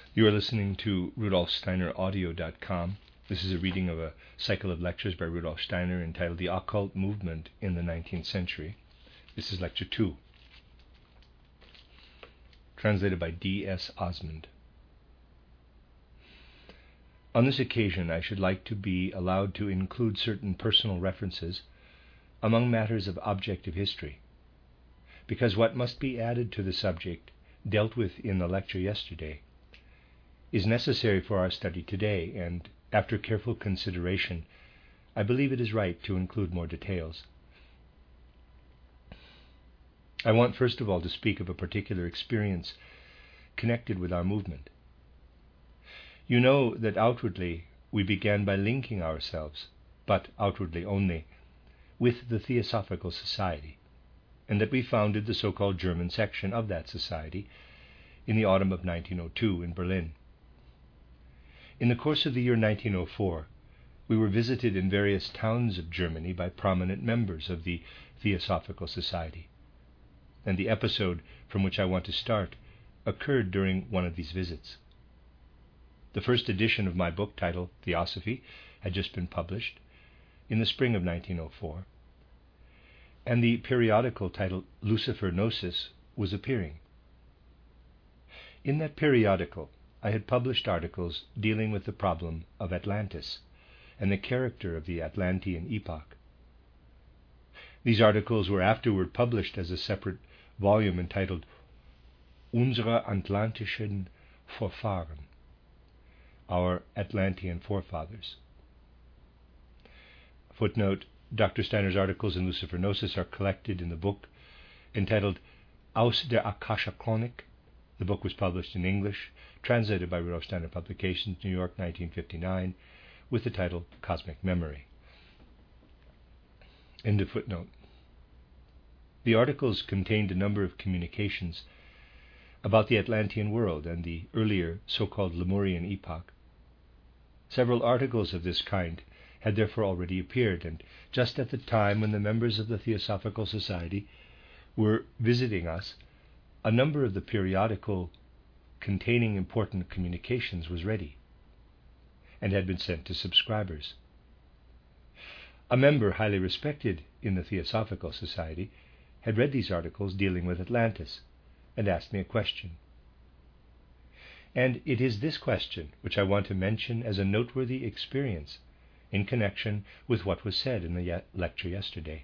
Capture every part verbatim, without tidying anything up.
You are listening to Rudolf Steiner Audio dot com. This is a reading of a cycle of lectures by Rudolf Steiner entitled The Occult Movement in the nineteenth Century. This is Lecture two, translated by D S Osmond. On this occasion, I should like to be allowed to include certain personal references among matters of objective history, because what must be added to the subject dealt with in the lecture yesterday is necessary for our study today, and after careful consideration, I believe it is right to include more details. I want first of all to speak of a particular experience connected with our movement. You know that outwardly we began by linking ourselves, but outwardly only, with the Theosophical Society, and that we founded the so-called German section of that society in the autumn of nineteen oh two in Berlin. In the course of the year nineteen oh four, we were visited in various towns of Germany by prominent members of the Theosophical Society, and the episode from which I want to start occurred during one of these visits. The first edition of my book titled Theosophy had just been published in the spring of nineteen oh four, and the periodical titled Lucifer Gnosis was appearing. In that periodical, I had published articles dealing with the problem of Atlantis and the character of the Atlantean epoch. These articles were afterward published as a separate volume entitled Unsere Atlantischen Vorfahren, Our Atlantean Forefathers. Footnote: Doctor Steiner's articles in Lucifer Gnosis are collected in the book entitled Aus der Akasha Chronik. The book was published in English, translated by Rudolf Steiner Publications, New York, nineteen fifty-nine, with the title Cosmic Memory. End of footnote. The articles contained a number of communications about the Atlantean world and the earlier so-called Lemurian epoch. Several articles of this kind had therefore already appeared, and just at the time when the members of the Theosophical Society were visiting us, a number of the periodical containing important communications was ready and had been sent to subscribers. A member highly respected in the Theosophical Society had read these articles dealing with Atlantis and asked me a question. And it is this question which I want to mention as a noteworthy experience in connection with what was said in the ye- lecture yesterday.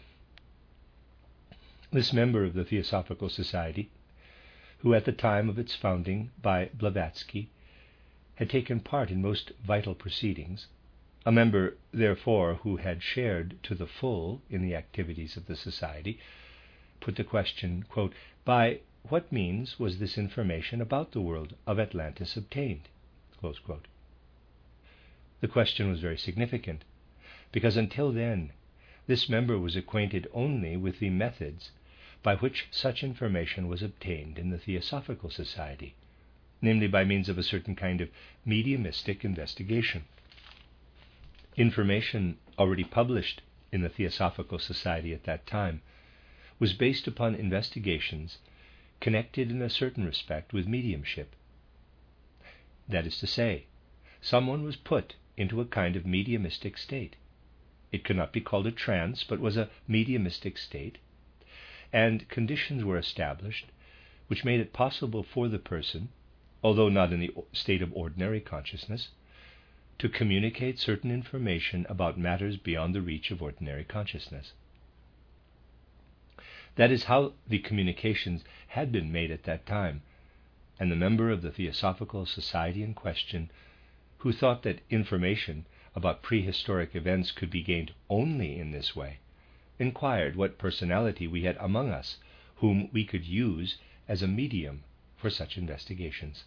This member of the Theosophical Society, who at the time of its founding by Blavatsky had taken part in most vital proceedings, a member, therefore, who had shared to the full in the activities of the Society, put the question, quote, by what means was this information about the world of Atlantis obtained? Close quote. The question was very significant, because until then, this member was acquainted only with the methods by which such information was obtained in the Theosophical Society, namely by means of a certain kind of mediumistic investigation. Information already published in the Theosophical Society at that time was based upon investigations connected in a certain respect with mediumship. That is to say, someone was put into a kind of mediumistic state. It could not be called a trance, but was a mediumistic state, and conditions were established which made it possible for the person, although not in the state of ordinary consciousness, to communicate certain information about matters beyond the reach of ordinary consciousness. That is how the communications had been made at that time, and the member of the Theosophical Society in question, who thought that information about prehistoric events could be gained only in this way, inquired what personality we had among us whom we could use as a medium for such investigations.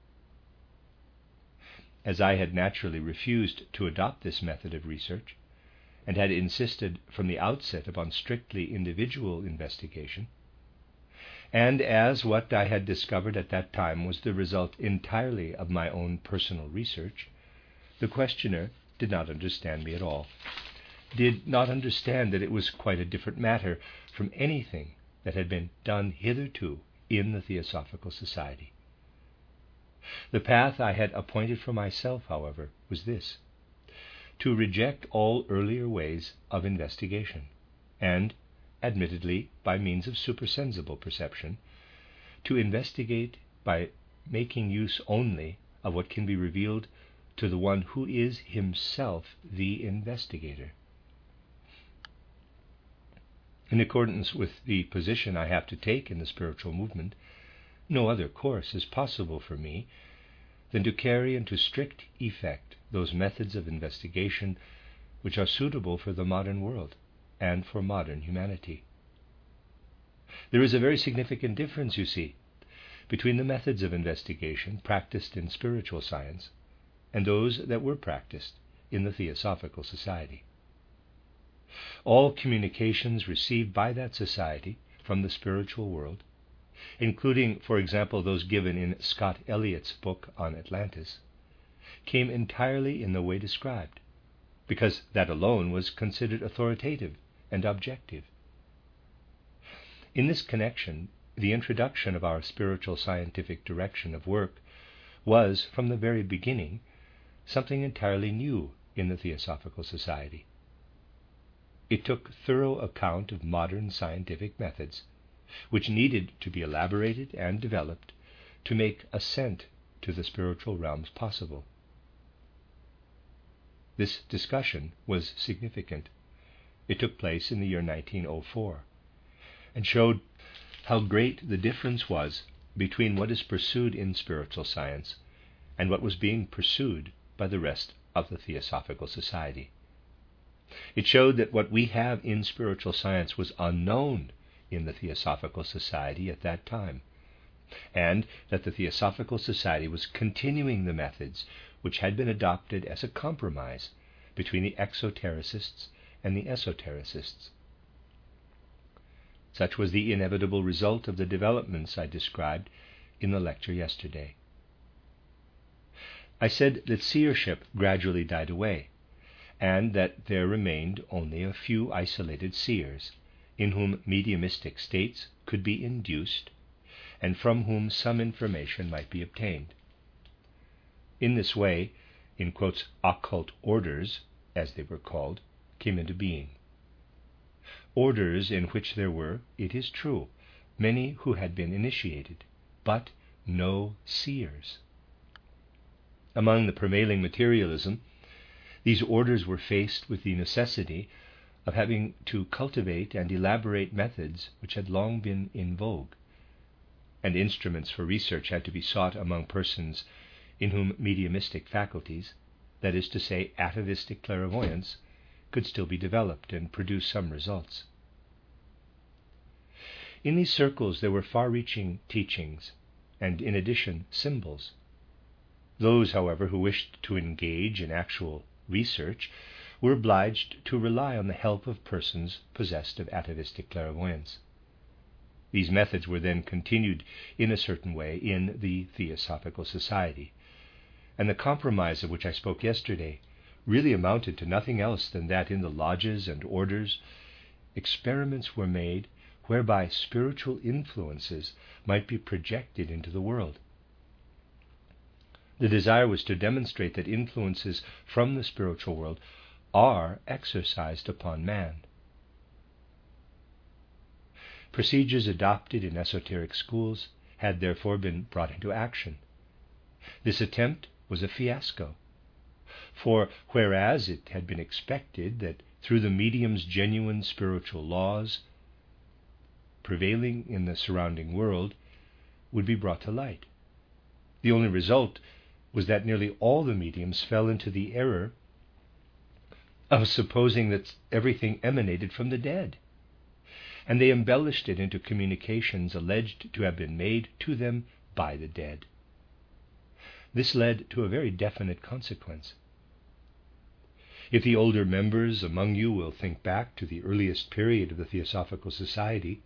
As I had naturally refused to adopt this method of research, and had insisted from the outset upon strictly individual investigation, and as what I had discovered at that time was the result entirely of my own personal research, the questioner did not understand me at all, did not understand that it was quite a different matter from anything that had been done hitherto in the Theosophical Society. The path I had appointed for myself, however, was this: to reject all earlier ways of investigation, and, admittedly by means of supersensible perception, to investigate by making use only of what can be revealed to the one who is himself the investigator. In accordance with the position I have to take in the spiritual movement, no other course is possible for me than to carry into strict effect those methods of investigation which are suitable for the modern world and for modern humanity. There is a very significant difference, you see, between the methods of investigation practiced in spiritual science and those that were practiced in the Theosophical Society. All communications received by that society from the spiritual world, including, for example, those given in Scott Elliott's book on Atlantis, came entirely in the way described, because that alone was considered authoritative and objective. In this connection, the introduction of our spiritual scientific direction of work was, from the very beginning, something entirely new in the Theosophical Society. It took thorough account of modern scientific methods, which needed to be elaborated and developed to make ascent to the spiritual realms possible. This discussion was significant. It took place in the year nineteen oh four and showed how great the difference was between what is pursued in spiritual science and what was being pursued by the rest of the Theosophical Society. It showed that what we have in spiritual science was unknown in the Theosophical Society at that time, and that the Theosophical Society was continuing the methods which had been adopted as a compromise between the exotericists and the esotericists. Such was the inevitable result of the developments I described in the lecture yesterday. I said that seership gradually died away, and that there remained only a few isolated seers, in whom mediumistic states could be induced, and from whom some information might be obtained. In this way, in quotes, occult orders, as they were called, came into being. Orders in which there were, it is true, many who had been initiated, but no seers. Among the prevailing materialism, these orders were faced with the necessity of having to cultivate and elaborate methods which had long been in vogue, and instruments for research had to be sought among persons in whom mediumistic faculties, that is to say, atavistic clairvoyance, could still be developed and produce some results. In these circles there were far-reaching teachings, and in addition symbols. Those, however, who wished to engage in actual research were obliged to rely on the help of persons possessed of atavistic clairvoyance. These methods were then continued in a certain way in the Theosophical Society, and the compromise of which I spoke yesterday really amounted to nothing else than that in the lodges and orders experiments were made whereby spiritual influences might be projected into the world. The desire was to demonstrate that influences from the spiritual world are exercised upon man. Procedures adopted in esoteric schools had therefore been brought into action. This attempt was a fiasco, for whereas it had been expected that through the medium's genuine spiritual laws prevailing in the surrounding world would be brought to light, the only result was that nearly all the mediums fell into the error of supposing that everything emanated from the dead, and they embellished it into communications alleged to have been made to them by the dead. This led to a very definite consequence. If the older members among you will think back to the earliest period of the Theosophical Society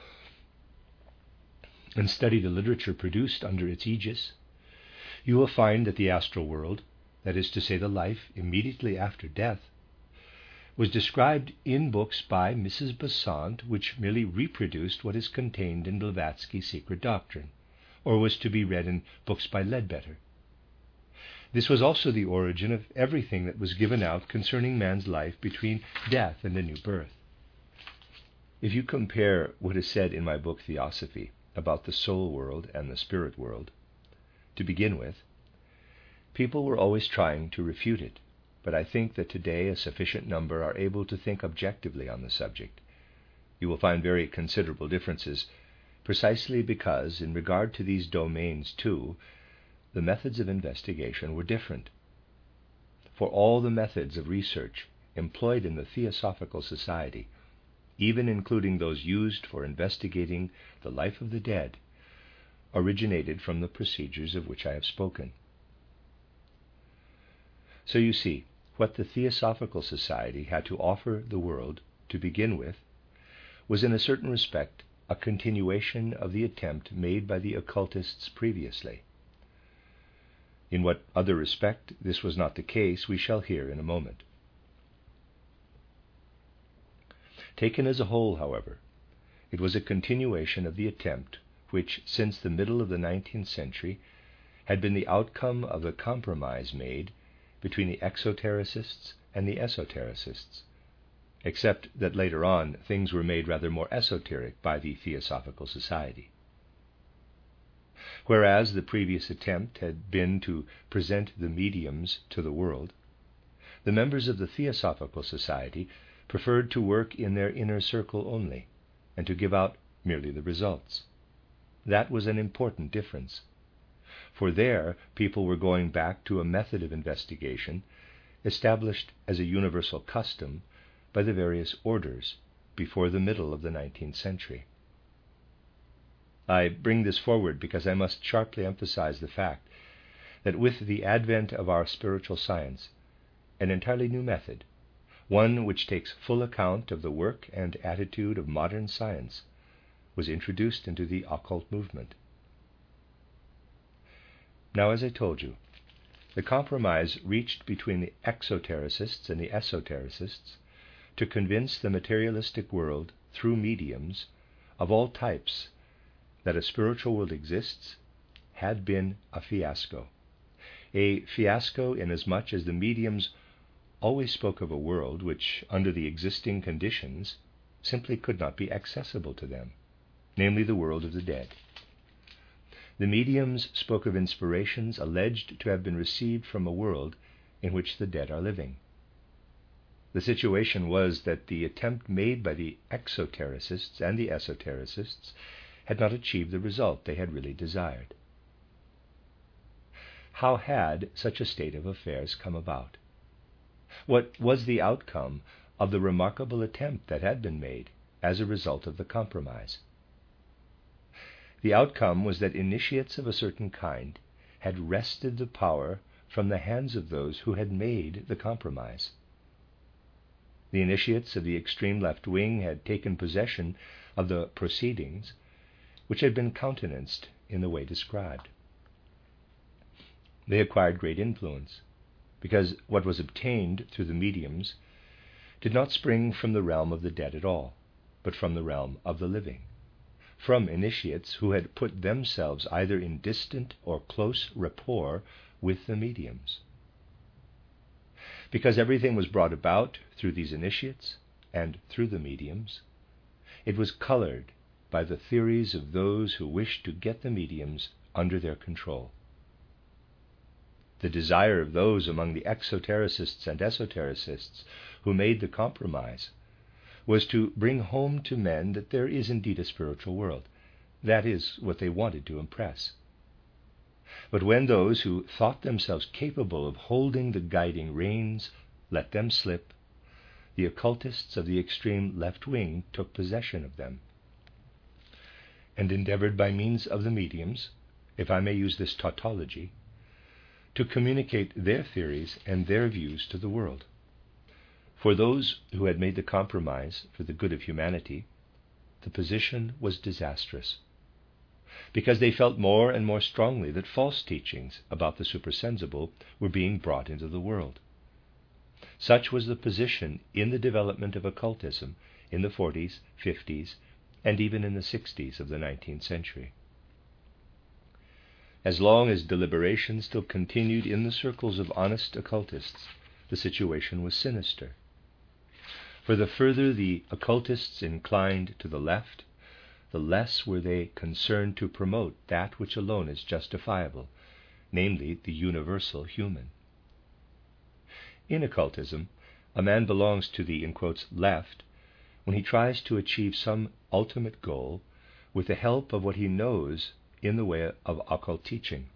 and study the literature produced under its aegis, you will find that the astral world, that is to say the life immediately after death, was described in books by Missus Besant which merely reproduced what is contained in Blavatsky's Secret Doctrine, or was to be read in books by Ledbetter. This was also the origin of everything that was given out concerning man's life between death and a new birth. If you compare what is said in my book Theosophy about the soul world and the spirit world, to begin with, people were always trying to refute it, but I think that today a sufficient number are able to think objectively on the subject. You will find very considerable differences, precisely because, in regard to these domains too, the methods of investigation were different. For all the methods of research employed in the Theosophical Society, even including those used for investigating the life of the dead, originated from the procedures of which I have spoken. So you see, what the Theosophical Society had to offer the world, to begin with, was in a certain respect a continuation of the attempt made by the occultists previously. In what other respect this was not the case, we shall hear in a moment. Taken as a whole, however, it was a continuation of the attempt which, since the middle of the nineteenth century, had been the outcome of the compromise made between the exotericists and the esotericists, except that later on things were made rather more esoteric by the Theosophical Society. Whereas the previous attempt had been to present the mediums to the world, the members of the Theosophical Society preferred to work in their inner circle only, and to give out merely the results. That was an important difference, for there people were going back to a method of investigation established as a universal custom by the various orders before the middle of the nineteenth century. I bring this forward because I must sharply emphasize the fact that with the advent of our spiritual science, an entirely new method, one which takes full account of the work and attitude of modern science, was introduced into the occult movement. Now, as I told you, the compromise reached between the exotericists and the esotericists to convince the materialistic world through mediums of all types that a spiritual world exists had been a fiasco. A fiasco inasmuch as the mediums always spoke of a world which, under the existing conditions, simply could not be accessible to them, namely the world of the dead. The mediums spoke of inspirations alleged to have been received from a world in which the dead are living. The situation was that the attempt made by the exotericists and the esotericists had not achieved the result they had really desired. How had such a state of affairs come about? What was the outcome of the remarkable attempt that had been made as a result of the compromise? The outcome was that initiates of a certain kind had wrested the power from the hands of those who had made the compromise. The initiates of the extreme left wing had taken possession of the proceedings which had been countenanced in the way described. They acquired great influence, because what was obtained through the mediums did not spring from the realm of the dead at all, but from the realm of the living, from initiates who had put themselves either in distant or close rapport with the mediums. Because everything was brought about through these initiates and through the mediums, it was colored by the theories of those who wished to get the mediums under their control. The desire of those among the exotericists and esotericists who made the compromise was to bring home to men that there is indeed a spiritual world. That is what they wanted to impress. But when those who thought themselves capable of holding the guiding reins let them slip, the occultists of the extreme left wing took possession of them, and endeavored by means of the mediums, if I may use this tautology, to communicate their theories and their views to the world. For those who had made the compromise for the good of humanity, the position was disastrous, because they felt more and more strongly that false teachings about the supersensible were being brought into the world. Such was the position in the development of occultism in the forties, fifties, and even in the sixties of the nineteenth century. As long as deliberation still continued in the circles of honest occultists, the situation was sinister. For the further the occultists inclined to the left, the less were they concerned to promote that which alone is justifiable, namely the universal human. In occultism, a man belongs to the, in quotes, left when he tries to achieve some ultimate goal with the help of what he knows in the way of occult teaching.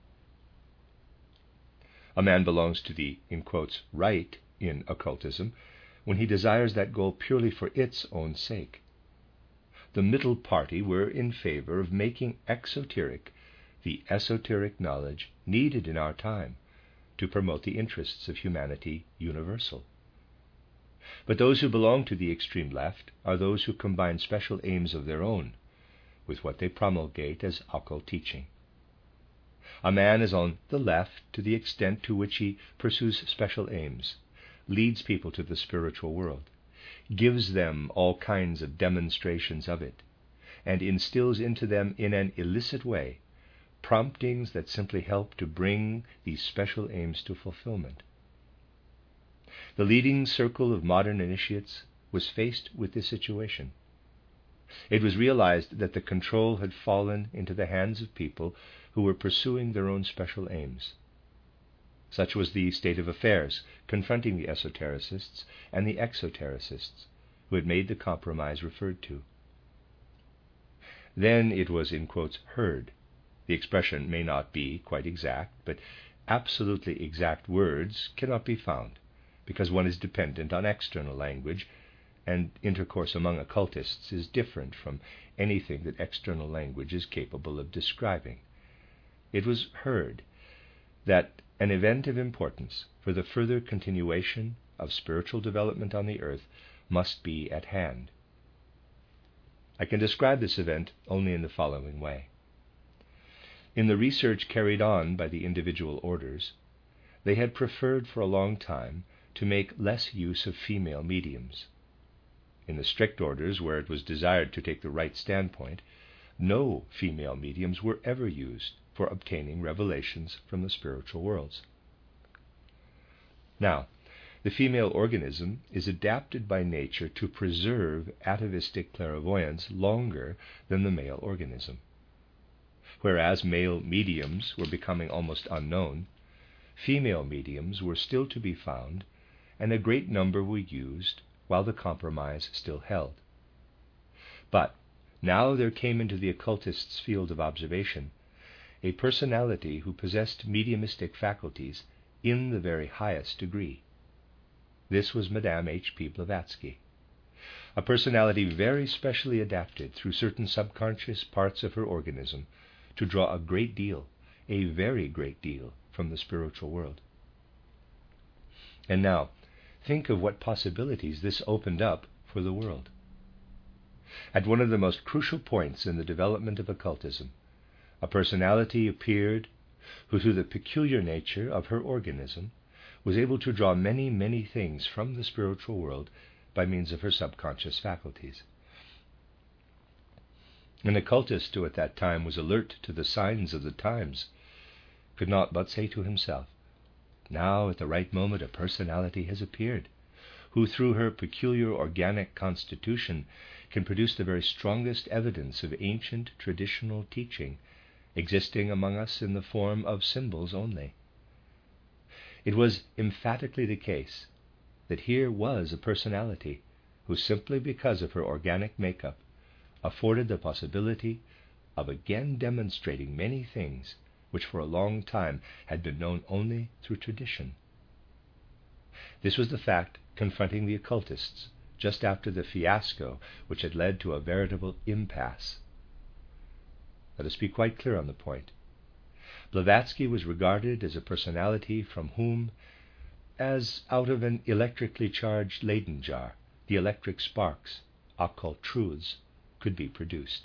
A man belongs to the, in quotes, right in occultism when he desires that goal purely for its own sake. The middle party were in favor of making exoteric the esoteric knowledge needed in our time to promote the interests of humanity universal. But those who belong to the extreme left are those who combine special aims of their own with what they promulgate as occult teaching. A man is on the left to the extent to which he pursues special aims, leads people to the spiritual world, gives them all kinds of demonstrations of it, and instills into them in an illicit way promptings that simply help to bring these special aims to fulfillment. The leading circle of modern initiates was faced with this situation. It was realized that the control had fallen into the hands of people who were pursuing their own special aims. Such was the state of affairs confronting the esotericists and the exotericists who had made the compromise referred to. Then it was, in quotes, heard. The expression may not be quite exact, but absolutely exact words cannot be found, because one is dependent on external language, and intercourse among occultists is different from anything that external language is capable of describing. It was heard that an event of importance for the further continuation of spiritual development on the earth must be at hand. I can describe this event only in the following way. In the research carried on by the individual orders, they had preferred for a long time to make less use of female mediums. In the strict orders, where it was desired to take the right standpoint, no female mediums were ever used for obtaining revelations from the spiritual worlds. Now, the female organism is adapted by nature to preserve atavistic clairvoyance longer than the male organism. Whereas male mediums were becoming almost unknown, female mediums were still to be found, and a great number were used while the compromise still held. But now there came into the occultist's field of observation a personality who possessed mediumistic faculties in the very highest degree. This was Madame H P Blavatsky, a personality very specially adapted through certain subconscious parts of her organism to draw a great deal, a very great deal, from the spiritual world. And now, think of what possibilities this opened up for the world. At one of the most crucial points in the development of occultism, a personality appeared who, through the peculiar nature of her organism, was able to draw many, many things from the spiritual world by means of her subconscious faculties. An occultist who at that time was alert to the signs of the times could not but say to himself, now at the right moment a personality has appeared, who through her peculiar organic constitution can produce the very strongest evidence of ancient traditional teaching, existing among us in the form of symbols only. It was emphatically the case that here was a personality who, simply because of her organic makeup, afforded the possibility of again demonstrating many things which for a long time had been known only through tradition. This was the fact confronting the occultists just after the fiasco which had led to a veritable impasse. Let us be quite clear on the point. Blavatsky was regarded as a personality from whom, as out of an electrically charged Leyden jar, the electric sparks, occult truths, could be produced.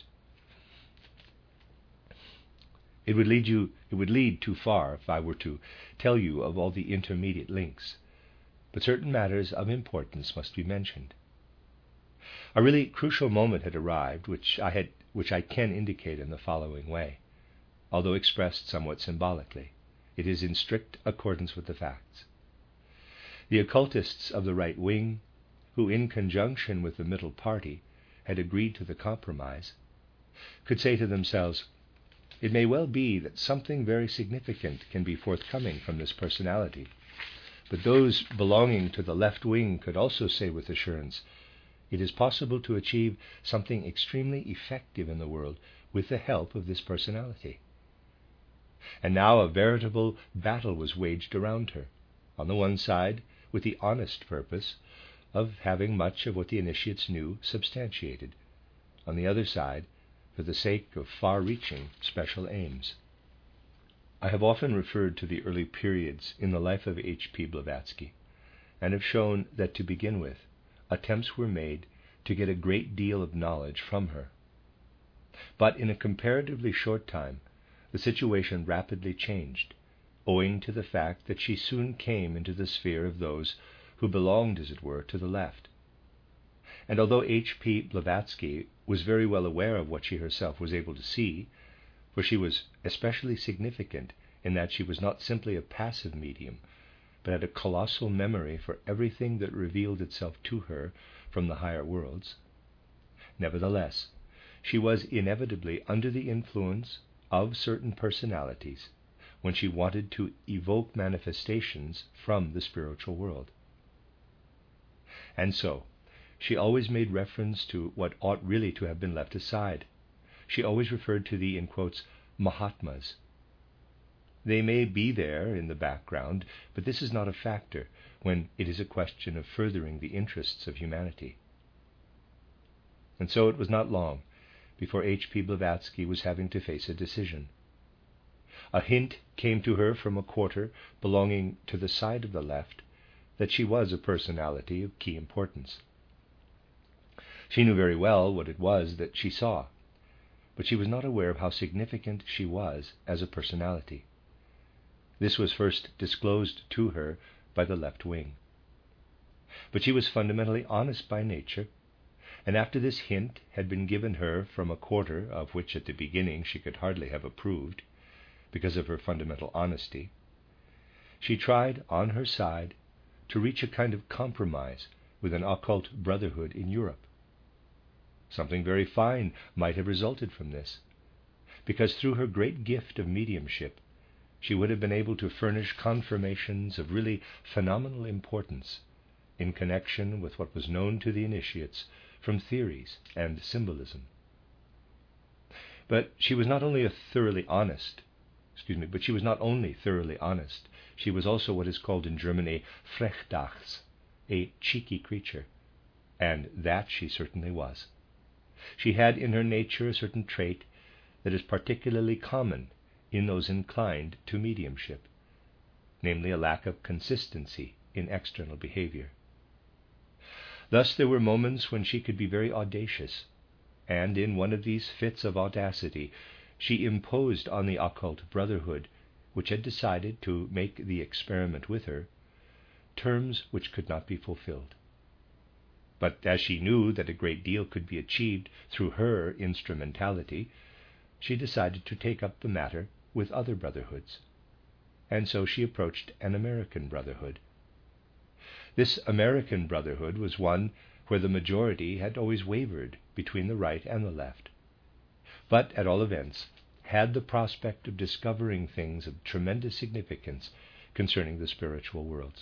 It would lead you, it would lead too far if I were to tell you of all the intermediate links, but certain matters of importance must be mentioned. A really crucial moment had arrived, which I had, which I can indicate in the following way. although expressed somewhat symbolically. It is in strict accordance with the facts. The occultists of the right wing, who in conjunction with the middle party had agreed to the compromise, could say to themselves, it may well be that something very significant can be forthcoming from this personality. But those belonging to the left wing could also say with assurance, it is possible to achieve something extremely effective in the world with the help of this personality. And now a veritable battle was waged around her, on the one side with the honest purpose of having much of what the initiates knew substantiated, on the other side for the sake of far-reaching special aims. I have often referred to the early periods in the life of H P Blavatsky, and have shown that to begin with, attempts were made to get a great deal of knowledge from her. But in a comparatively short time, the situation rapidly changed, owing to the fact that she soon came into the sphere of those who belonged, as it were, to the left. And although H P Blavatsky was very well aware of what she herself was able to see, for she was especially significant in that she was not simply a passive medium, but had a colossal memory for everything that revealed itself to her from the higher worlds. Nevertheless, she was inevitably under the influence of certain personalities when she wanted to evoke manifestations from the spiritual world. And so, she always made reference to what ought really to have been left aside. She always referred to the, in quotes, Mahatmas. They may be there in the background, but this is not a factor when it is a question of furthering the interests of humanity. And so it was not long before H P Blavatsky was having to face a decision. A hint came to her from a quarter belonging to the side of the left that she was a personality of key importance. She knew very well what it was that she saw, but she was not aware of how significant she was as a personality. This was first disclosed to her by the left wing. But she was fundamentally honest by nature, and after this hint had been given her from a quarter of which at the beginning she could hardly have approved, because of her fundamental honesty, she tried on her side to reach a kind of compromise with an occult brotherhood in Europe. Something very fine might have resulted from this, because through her great gift of mediumship, she would have been able to furnish confirmations of really phenomenal importance in connection with what was known to the initiates from theories and symbolism. But she was not only a thoroughly honest, excuse me, but she was not only thoroughly honest, she was also what is called in German a Frechdachs, a cheeky creature, and that she certainly was. She had in her nature a certain trait that is particularly common in those inclined to mediumship, namely a lack of consistency in external behavior. Thus there were moments when she could be very audacious, and in one of these fits of audacity she imposed on the occult brotherhood, which had decided to make the experiment with her, terms which could not be fulfilled. But as she knew that a great deal could be achieved through her instrumentality, she decided to take up the matter with other brotherhoods, and so she approached an American brotherhood. This American brotherhood was one where the majority had always wavered between the right and the left, but at all events had the prospect of discovering things of tremendous significance concerning the spiritual worlds.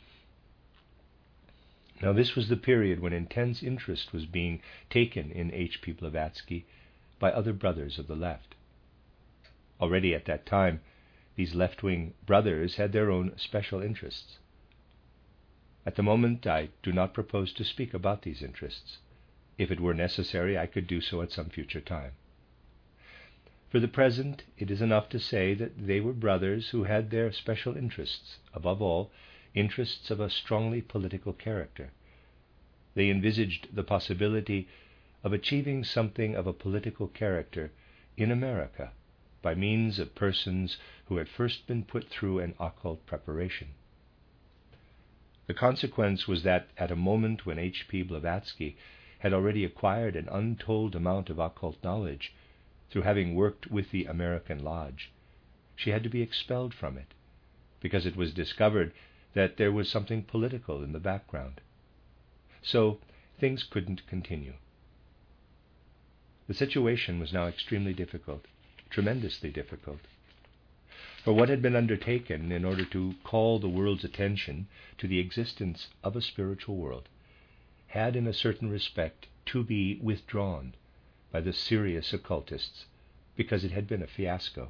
Now this was the period when intense interest was being taken in H P Blavatsky by other brothers of the left. Already at that time, these left-wing brothers had their own special interests. At the moment, I do not propose to speak about these interests. If it were necessary, I could do so at some future time. For the present, it is enough to say that they were brothers who had their special interests, above all, interests of a strongly political character. They envisaged the possibility of achieving something of a political character in America by means of persons who had first been put through an occult preparation. The consequence was that at a moment when H P Blavatsky had already acquired an untold amount of occult knowledge through having worked with the American Lodge, she had to be expelled from it because it was discovered that there was something political in the background. So things couldn't continue. The situation was now extremely difficult, tremendously difficult. For what had been undertaken in order to call the world's attention to the existence of a spiritual world had in a certain respect to be withdrawn by the serious occultists because it had been a fiasco.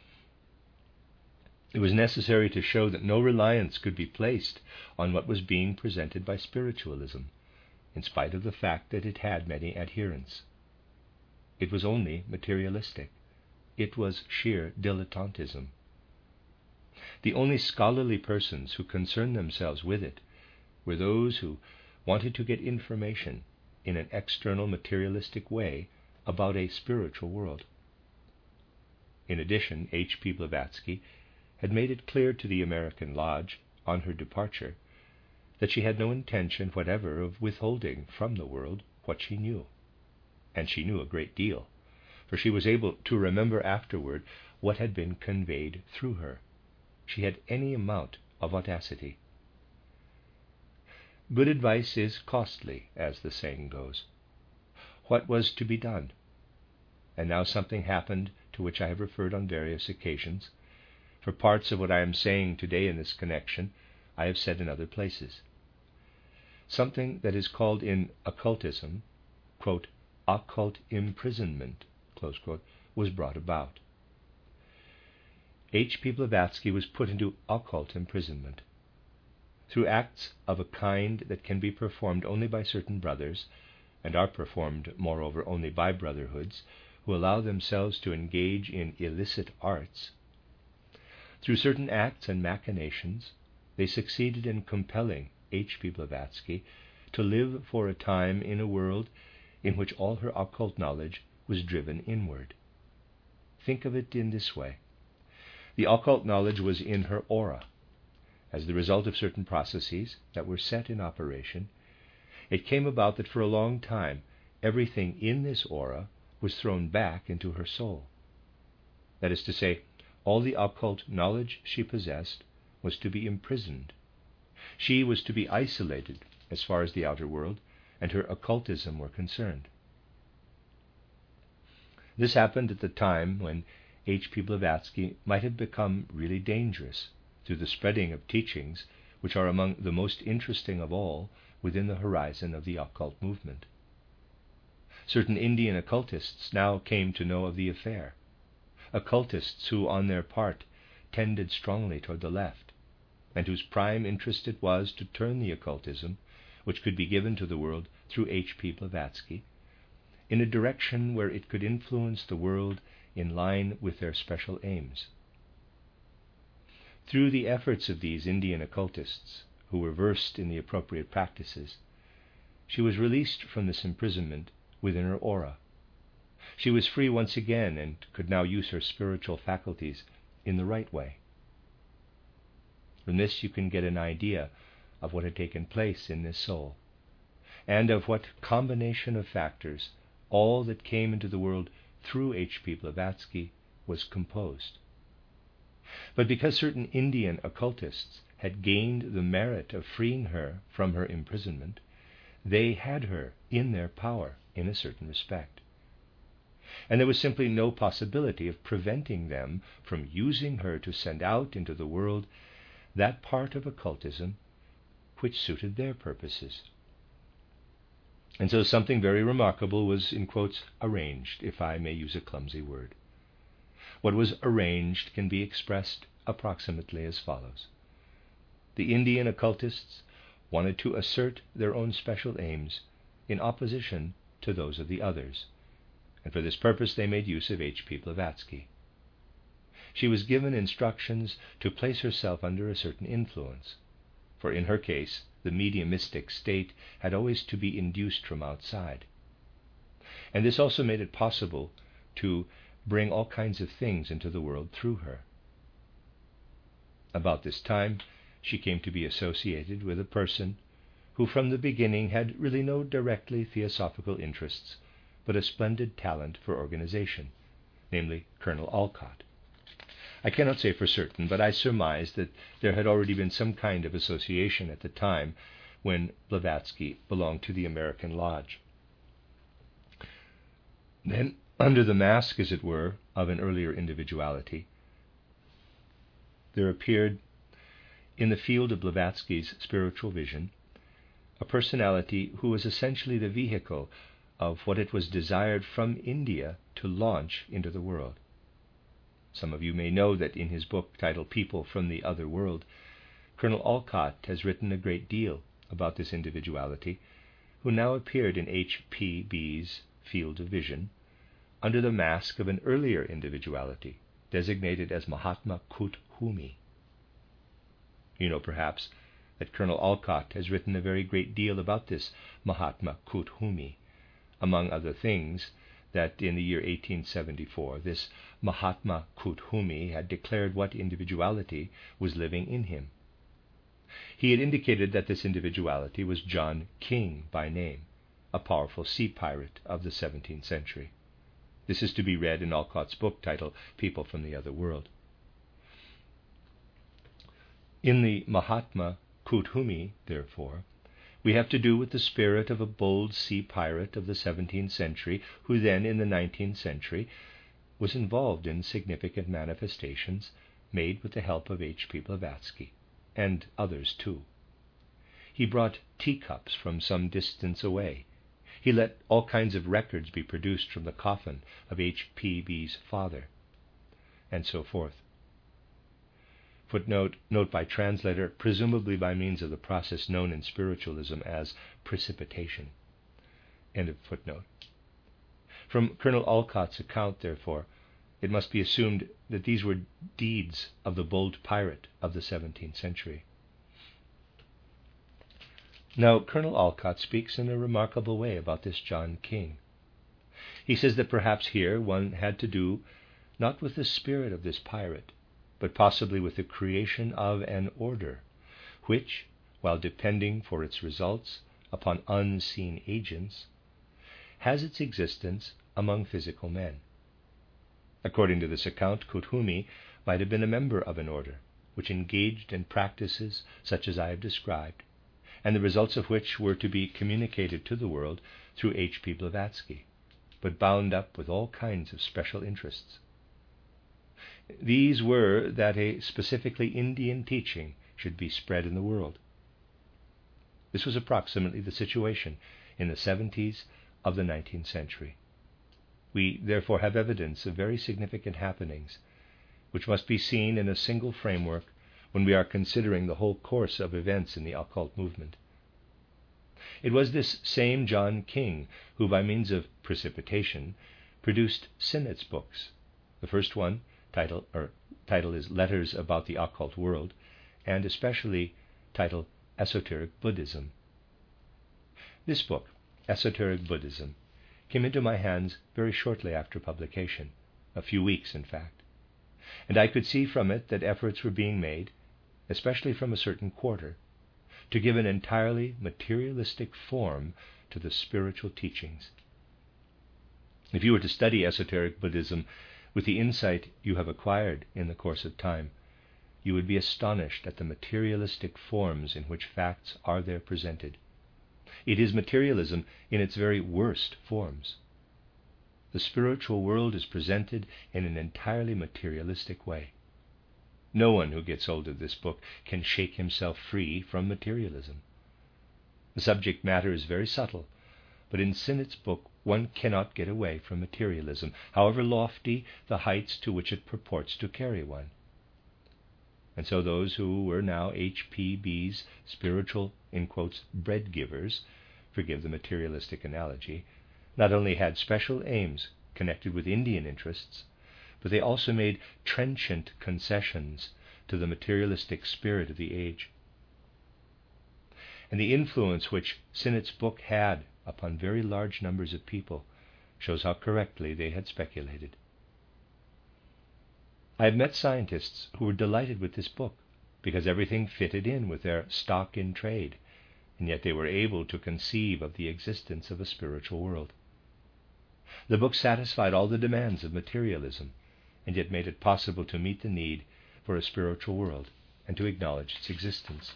It was necessary to show that no reliance could be placed on what was being presented by spiritualism, in spite of the fact that it had many adherents. It was only materialistic. It was sheer dilettantism. The only scholarly persons who concerned themselves with it were those who wanted to get information in an external materialistic way about a spiritual world. In addition, H P Blavatsky had made it clear to the American Lodge on her departure that she had no intention whatever of withholding from the world what she knew. And she knew a great deal, for she was able to remember afterward what had been conveyed through her. She had any amount of audacity. Good advice is costly, as the saying goes. What was to be done? And now something happened to which I have referred on various occasions, for parts of what I am saying today in this connection I have said in other places. Something that is called in occultism, quote, occult imprisonment, close quote, was brought about. H P Blavatsky was put into occult imprisonment. Through acts of a kind that can be performed only by certain brothers, and are performed, moreover, only by brotherhoods who allow themselves to engage in illicit arts, through certain acts and machinations, they succeeded in compelling H P Blavatsky to live for a time in a world in which all her occult knowledge was driven inward. Think of it in this way. The occult knowledge was in her aura. As the result of certain processes that were set in operation, it came about that for a long time everything in this aura was thrown back into her soul. That is to say, all the occult knowledge she possessed was to be imprisoned. She was to be isolated as far as the outer world and her occultism were concerned. This happened at the time when H P Blavatsky might have become really dangerous through the spreading of teachings which are among the most interesting of all within the horizon of the occult movement. Certain Indian occultists now came to know of the affair, occultists who, on their part, tended strongly toward the left, and whose prime interest it was to turn the occultism, which could be given to the world through H P Blavatsky, in a direction where it could influence the world in line with their special aims. Through the efforts of these Indian occultists, who were versed in the appropriate practices, she was released from this imprisonment within her aura. She was free once again and could now use her spiritual faculties in the right way. From this you can get an idea of what had taken place in this soul, and of what combination of factors all that came into the world through H P Blavatsky was composed. But because certain Indian occultists had gained the merit of freeing her from her imprisonment, they had her in their power in a certain respect. And there was simply no possibility of preventing them from using her to send out into the world that part of occultism which suited their purposes. And so something very remarkable was, in quotes, arranged, if I may use a clumsy word. What was arranged can be expressed approximately as follows. The Indian occultists wanted to assert their own special aims in opposition to those of the others, and for this purpose they made use of H P Blavatsky. She was given instructions to place herself under a certain influence, for in her case the mediumistic state had always to be induced from outside. And this also made it possible to bring all kinds of things into the world through her. About this time, she came to be associated with a person who from the beginning had really no directly theosophical interests, but a splendid talent for organization, namely Colonel Olcott. I cannot say for certain, but I surmise that there had already been some kind of association at the time when Blavatsky belonged to the American Lodge. Then, under the mask, as it were, of an earlier individuality, there appeared in the field of Blavatsky's spiritual vision a personality who was essentially the vehicle of what it was desired from India to launch into the world. Some of you may know that in his book titled People from the Other World, Colonel Olcott has written a great deal about this individuality, who now appeared in H P B's field of vision under the mask of an earlier individuality, designated as Mahatma Kuthumi. You know perhaps that Colonel Olcott has written a very great deal about this Mahatma Kuthumi, among other things, that in the year eighteen seventy-four this Mahatma Kuthumi had declared what individuality was living in him. He had indicated that this individuality was John King by name, a powerful sea pirate of the seventeenth century. This is to be read in Olcott's book titled People from the Other World. In the Mahatma Kuthumi, therefore, we have to do with the spirit of a bold sea pirate of the seventeenth century, who then, in the nineteenth century, was involved in significant manifestations made with the help of H P Blavatsky, and others too. He brought teacups from some distance away. He let all kinds of records be produced from the coffin of H P B's father, and so forth. Footnote, note by translator, presumably by means of the process known in spiritualism as precipitation. End of footnote. From Colonel Olcott's account, therefore, it must be assumed that these were deeds of the bold pirate of the seventeenth century. Now, Colonel Olcott speaks in a remarkable way about this John King. He says that perhaps here one had to do not with the spirit of this pirate, but possibly with the creation of an order, which, while depending for its results upon unseen agents, has its existence among physical men. According to this account, Kuthumi might have been a member of an order which engaged in practices such as I have described, and the results of which were to be communicated to the world through H P Blavatsky, but bound up with all kinds of special interests. These were that a specifically Indian teaching should be spread in the world. This was approximately the situation in the seventies of the nineteenth century. We therefore have evidence of very significant happenings, which must be seen in a single framework when we are considering the whole course of events in the occult movement. It was this same John King who, by means of precipitation, produced Sinnott's books. The first one, title, or, title is Letters About the Occult World, and especially titled Esoteric Buddhism. This book, Esoteric Buddhism, came into my hands very shortly after publication, a few weeks in fact, and I could see from it that efforts were being made, especially from a certain quarter, to give an entirely materialistic form to the spiritual teachings. If you were to study esoteric Buddhism with the insight you have acquired in the course of time, you would be astonished at the materialistic forms in which facts are there presented. It is materialism in its very worst forms. The spiritual world is presented in an entirely materialistic way. No one who gets hold of this book can shake himself free from materialism. The subject matter is very subtle, but in Sinnott's book one cannot get away from materialism, however lofty the heights to which it purports to carry one. And so those who were now H P B's spiritual, in quotes, bread givers, forgive the materialistic analogy, not only had special aims connected with Indian interests, but they also made trenchant concessions to the materialistic spirit of the age. And the influence which Sinnott's book had upon very large numbers of people shows how correctly they had speculated. I have met scientists who were delighted with this book because everything fitted in with their stock in trade, and yet they were able to conceive of the existence of a spiritual world. The book satisfied all the demands of materialism, and yet made it possible to meet the need for a spiritual world and to acknowledge its existence.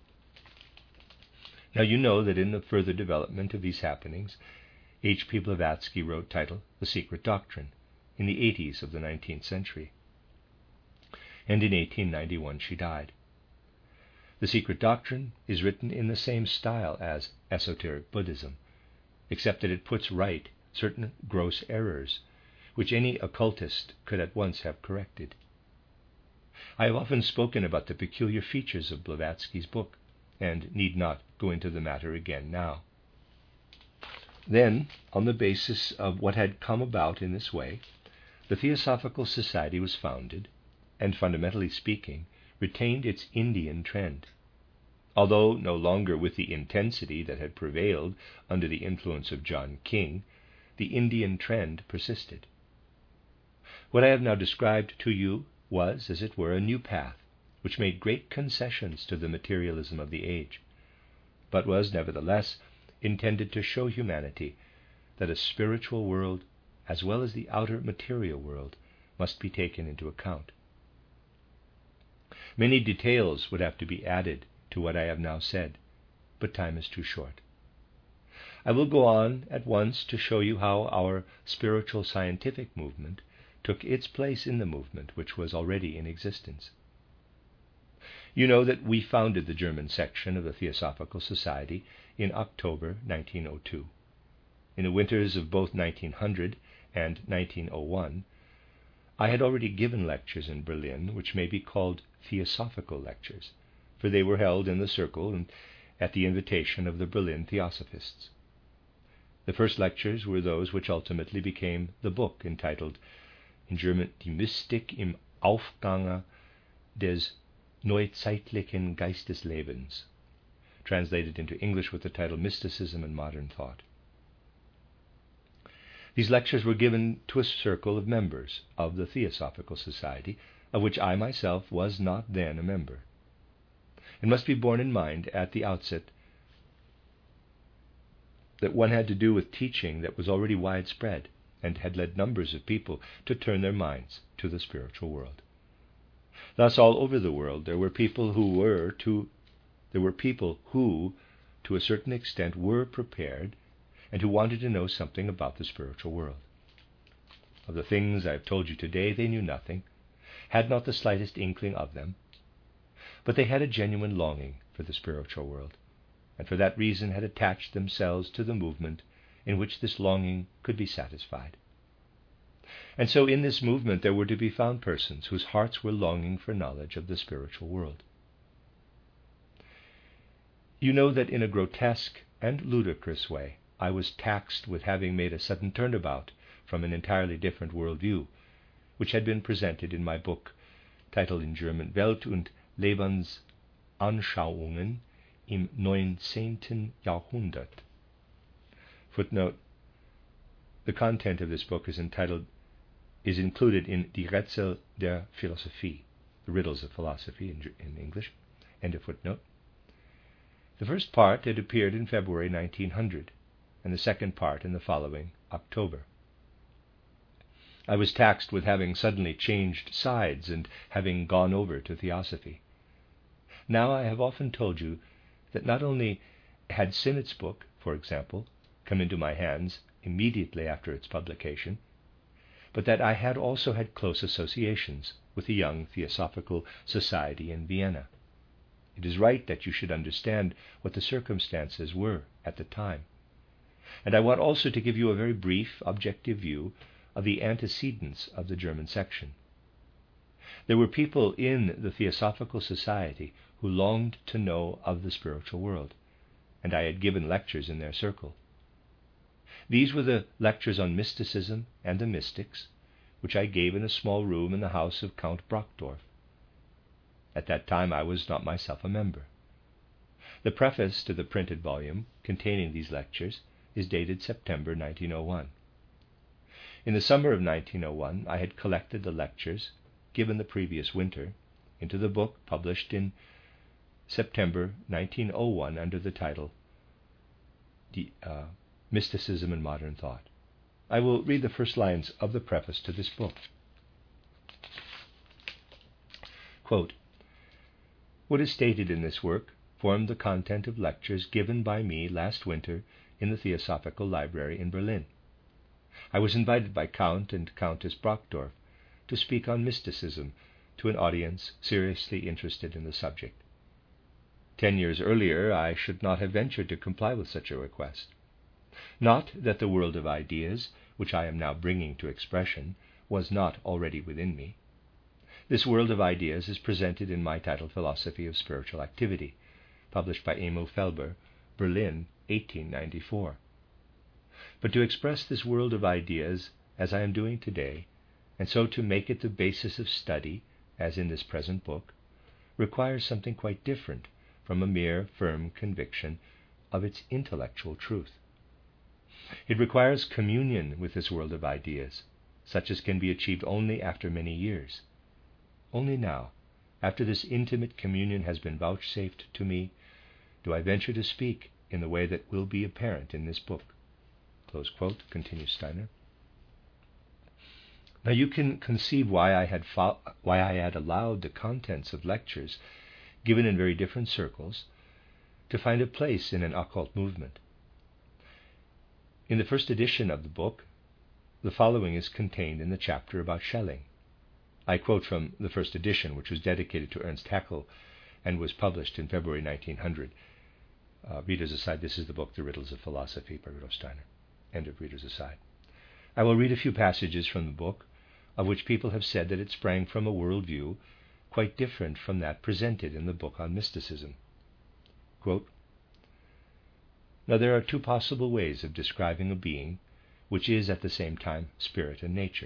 Now you know that in the further development of these happenings, H P Blavatsky wrote title The Secret Doctrine in the eighties of the nineteenth century. And in eighteen ninety-one she died. The Secret Doctrine is written in the same style as Esoteric Buddhism, except that it puts right certain gross errors, which any occultist could at once have corrected. I have often spoken about the peculiar features of Blavatsky's book, and need not go into the matter again now. Then, on the basis of what had come about in this way, the Theosophical Society was founded, and fundamentally speaking, retained its Indian trend, although no longer with the intensity that had prevailed under the influence of John King. The Indian trend persisted. What I have now described to you was, as it were, a new path, which made great concessions to the materialism of the age, but was nevertheless intended to show humanity that a spiritual world, as well as the outer material world, must be taken into account. Many details would have to be added to what I have now said, but time is too short. I will go on at once to show you how our spiritual scientific movement took its place in the movement which was already in existence. You know that we founded the German section of the Theosophical Society in October nineteen oh two. In the winters of both nineteen hundred and nineteen oh one, I had already given lectures in Berlin which may be called Theosophical lectures, for they were held in the circle and at the invitation of the Berlin Theosophists. The first lectures were those which ultimately became the book entitled in German Die Mystik im Aufgange des neuzeitlichen Geisteslebens, translated into English with the title Mysticism and Modern Thought. These lectures were given to a circle of members of the Theosophical Society, of which I myself was not then a member. It must be borne in mind at the outset that one had to do with teaching that was already widespread and had led numbers of people to turn their minds to the spiritual world. Thus, all over the world, there were people who were to there were people who, to a certain extent, were prepared and who wanted to know something about the spiritual world. Of the things I have told you today, they knew nothing, had not the slightest inkling of them, but they had a genuine longing for the spiritual world, and for that reason had attached themselves to the movement in which this longing could be satisfied. And so in this movement there were to be found persons whose hearts were longing for knowledge of the spiritual world. You know that in a grotesque and ludicrous way I was taxed with having made a sudden turnabout from an entirely different worldview, which had been presented in my book, titled in German Welt- und Lebensanschauungen im neunzehnten Jahrhundert. Footnote: the content of this book is entitled, is included in Die Rätsel der Philosophie, the riddles of philosophy in, in English. End of footnote. The first part had appeared in February nineteen hundred, and the second part in the following October. I was taxed with having suddenly changed sides and having gone over to Theosophy. Now I have often told you that not only had Sinnett's book, for example, come into my hands immediately after its publication, but that I had also had close associations with the Young Theosophical Society in Vienna. It is right that you should understand what the circumstances were at the time. And I want also to give you a very brief, objective view of the antecedents of the German section. There were people in the Theosophical Society who longed to know of the spiritual world, and I had given lectures in their circle. These were the lectures on mysticism and the mystics, which I gave in a small room in the house of Count Brockdorff. At that time I was not myself a member. The preface to the printed volume containing these lectures is dated September nineteen oh one. In the summer of nineteen oh one I had collected the lectures given the previous winter into the book published in September nineteen oh one under the title The uh, Mysticism and Modern Thought. I will read the first lines of the preface to this book. Quote, "What is stated in this work formed the content of lectures given by me last winter in the Theosophical Library in Berlin. I was invited by Count and Countess Brockdorff to speak on mysticism to an audience seriously interested in the subject. Ten years earlier, I should not have ventured to comply with such a request. Not that the world of ideas, which I am now bringing to expression, was not already within me. This world of ideas is presented in my title Philosophy of Spiritual Activity, published by Emil Felber, Berlin, eighteen ninety-four. But to express this world of ideas as I am doing today, and so to make it the basis of study, as in this present book, requires something quite different from a mere firm conviction of its intellectual truth. It requires communion with this world of ideas, such as can be achieved only after many years. Only now, after this intimate communion has been vouchsafed to me, do I venture to speak in the way that will be apparent in this book." Close quote, continues Steiner. Now you can conceive why I had fo- why I had allowed the contents of lectures given in very different circles to find a place in an occult movement. In the first edition of the book, the following is contained in the chapter about Schelling. I quote from the first edition, which was dedicated to Ernst Haeckel and was published in February nineteen hundred. Uh, readers aside, this is the book The Riddles of Philosophy by Rudolf Steiner. End of readers aside. I will read a few passages from the book, of which people have said that it sprang from a worldview quite different from that presented in the book on mysticism. Quote, "Now there are two possible ways of describing a being which is at the same time spirit and nature.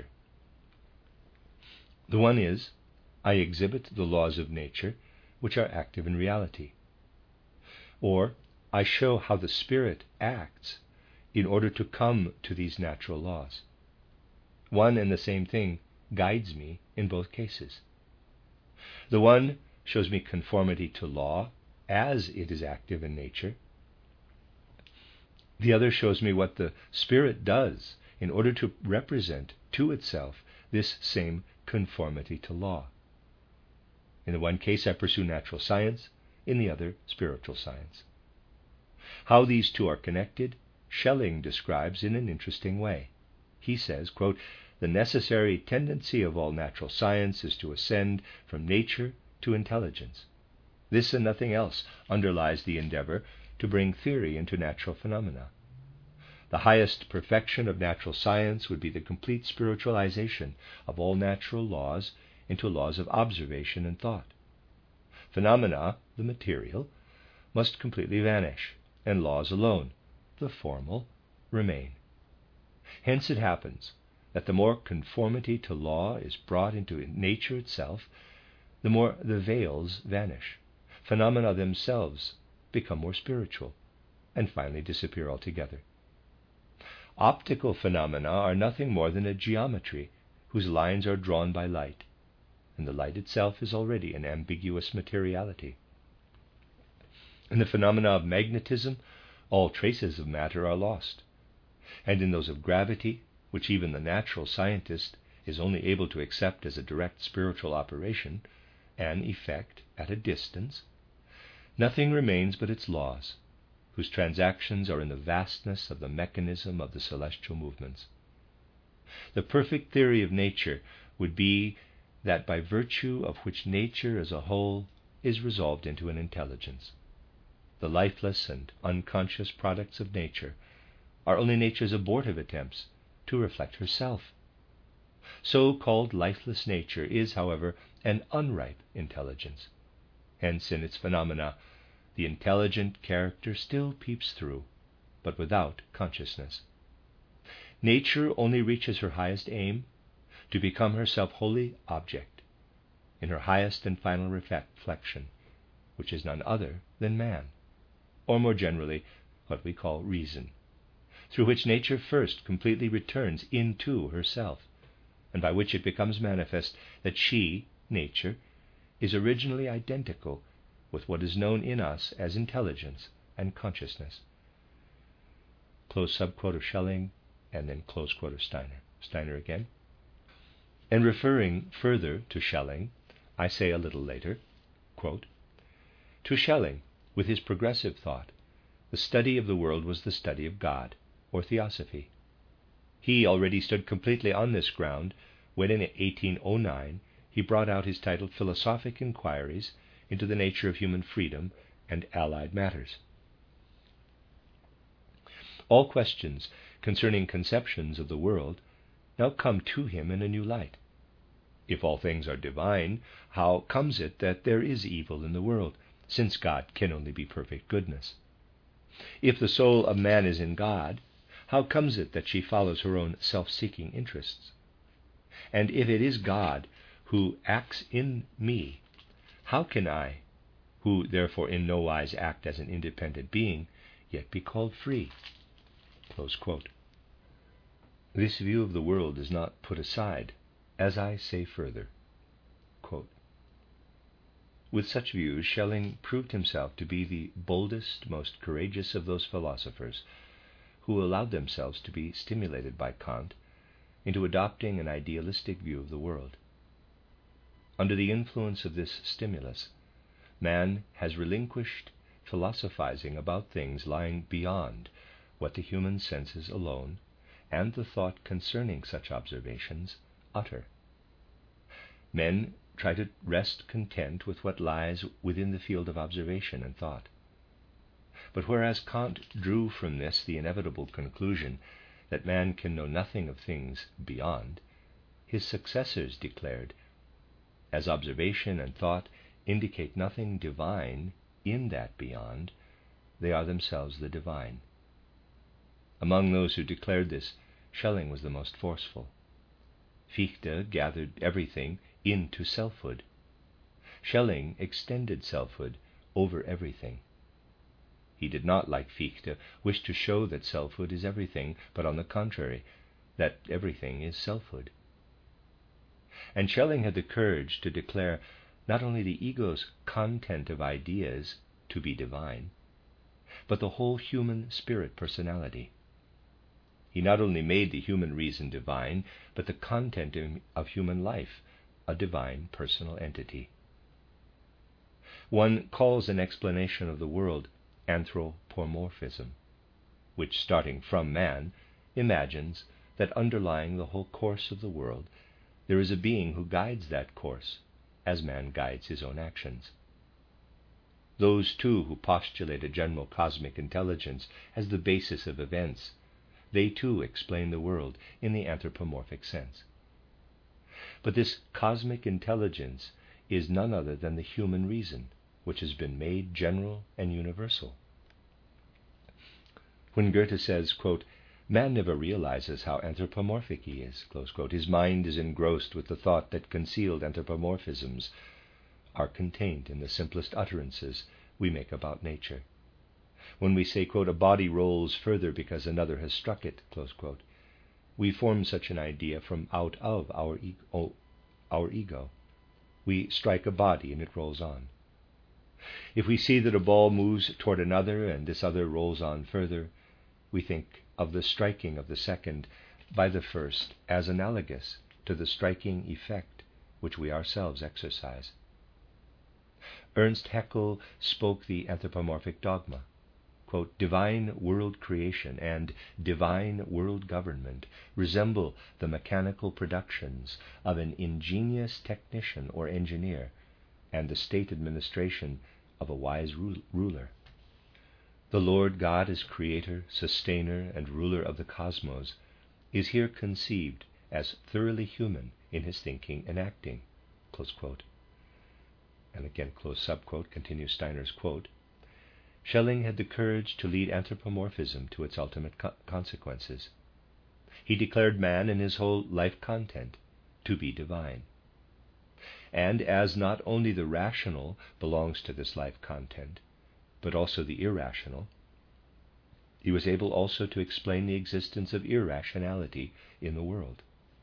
The one is, I exhibit the laws of nature which are active in reality. Or, I show how the spirit acts in order to come to these natural laws. One and the same thing guides me in both cases. The one shows me conformity to law as it is active in nature. The other shows me what the spirit does in order to represent to itself this same conformity to law. In the one case I pursue natural science, in the other spiritual science. How these two are connected, Schelling describes in an interesting way. He says, quote, "The necessary tendency of all natural science is to ascend from nature to intelligence. This and nothing else underlies the endeavor to bring theory into natural phenomena. The highest perfection of natural science would be the complete spiritualization of all natural laws into laws of observation and thought. Phenomena, the material, must completely vanish, and laws alone, the formal, remain. Hence it happens that the more conformity to law is brought into nature itself, the more the veils vanish. Phenomena themselves become more spiritual, and finally disappear altogether. Optical phenomena are nothing more than a geometry whose lines are drawn by light, and the light itself is already an ambiguous materiality. In the phenomena of magnetism, all traces of matter are lost, and in those of gravity, which even the natural scientist is only able to accept as a direct spiritual operation, an effect at a distance, nothing remains but its laws, whose transactions are in the vastness of the mechanism of the celestial movements. The perfect theory of nature would be that by virtue of which nature as a whole is resolved into an intelligence. The lifeless and unconscious products of nature are only nature's abortive attempts to reflect herself. So-called lifeless nature is, however, an unripe intelligence. Hence, in its phenomena, the intelligent character still peeps through, but without consciousness. Nature only reaches her highest aim, to become herself wholly object, in her highest and final reflection, which is none other than man, or more generally, what we call reason, through which nature first completely returns into herself, and by which it becomes manifest that she, nature, is originally identical with what is known in us as intelligence and consciousness." Close subquote of Schelling, And then close quote of Steiner. Steiner again. And referring further to Schelling, I say a little later, quote, to Schelling, with his progressive thought, the study of the world was the study of God, or theosophy. He already stood completely on this ground when in eighteen oh nine he brought out his titled Philosophic Inquiries into the Nature of Human Freedom and Allied Matters. All questions concerning conceptions of the world now come to him in a new light. If all things are divine, how comes it that there is evil in the world, since God can only be perfect goodness? If the soul of man is in God, how comes it that she follows her own self-seeking interests? And if it is God who acts in me, how can I, who therefore in no wise act as an independent being, yet be called free? Close quote. This view of the world is not put aside, as I say further. Quote, with such views, Schelling proved himself to be the boldest, most courageous of those philosophers who allowed themselves to be stimulated by Kant into adopting an idealistic view of the world. Under the influence of this stimulus, man has relinquished philosophizing about things lying beyond what the human senses alone, and the thought concerning such observations, utter. Men try to rest content with what lies within the field of observation and thought. But whereas Kant drew from this the inevitable conclusion that man can know nothing of things beyond, his successors declared, as observation and thought indicate nothing divine in that beyond, they are themselves the divine. Among those who declared this, Schelling was the most forceful. Fichte gathered everything into selfhood. Schelling extended selfhood over everything. He did not, like Fichte, wish to show that selfhood is everything, but on the contrary, that everything is selfhood. And Schelling had the courage to declare not only the ego's content of ideas to be divine, but the whole human spirit personality. He not only made the human reason divine, but the content of human life a divine personal entity. One calls an explanation of the world anthropomorphism, which, starting from man, imagines that underlying the whole course of the world there is a being who guides that course as man guides his own actions. Those, too, who postulate a general cosmic intelligence as the basis of events, they too explain the world in the anthropomorphic sense. But this cosmic intelligence is none other than the human reason, which has been made general and universal. When Goethe says, quote, man never realizes how anthropomorphic he is, close quote, his mind is engrossed with the thought that concealed anthropomorphisms are contained in the simplest utterances we make about nature. When we say, quote, a body rolls further because another has struck it, close quote, we form such an idea from out of our, e- oh, our ego. We strike a body and it rolls on. If we see that a ball moves toward another and this other rolls on further, we think of the striking of the second by the first as analogous to the striking effect which we ourselves exercise. Ernst Haeckel spoke the anthropomorphic dogma. Quote, divine world creation and divine world government resemble the mechanical productions of an ingenious technician or engineer and the state administration of a wise ru- ruler. The Lord God as creator, sustainer, and ruler of the cosmos is here conceived as thoroughly human in his thinking and acting. Close quote. And again, close subquote, continues Steiner's quote. Schelling had the courage to lead anthropomorphism to its ultimate co- consequences. He declared man and his whole life content to be divine. And as not only the rational belongs to this life content, but also the irrational, he was able also to explain the existence of irrationality in the world.